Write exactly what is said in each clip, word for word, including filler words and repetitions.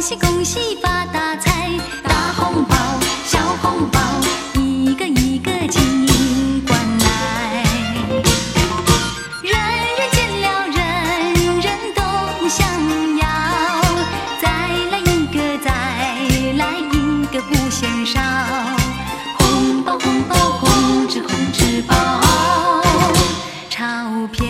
喜恭喜发大财，大红包小红包，一个一个进关来。人人见了人人都想要，再来一个再来一个不嫌少。红包红包红纸红纸包，钞票。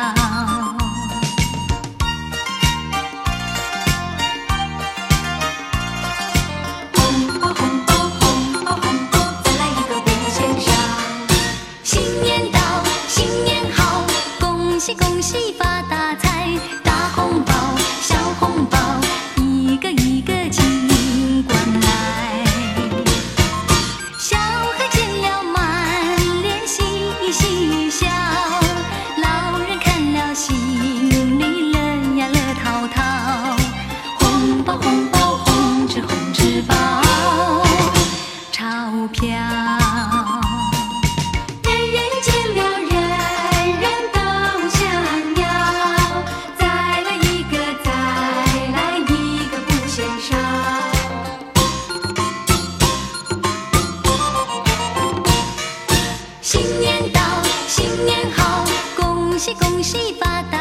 恭喜恭喜发大财，大红包小红包，一个一个进关来。小孩见了满脸嘻嘻笑，老人看了心里乐呀乐淘淘。红包红包红纸红纸包，钞票。新年到，新年好，恭喜恭喜发大财。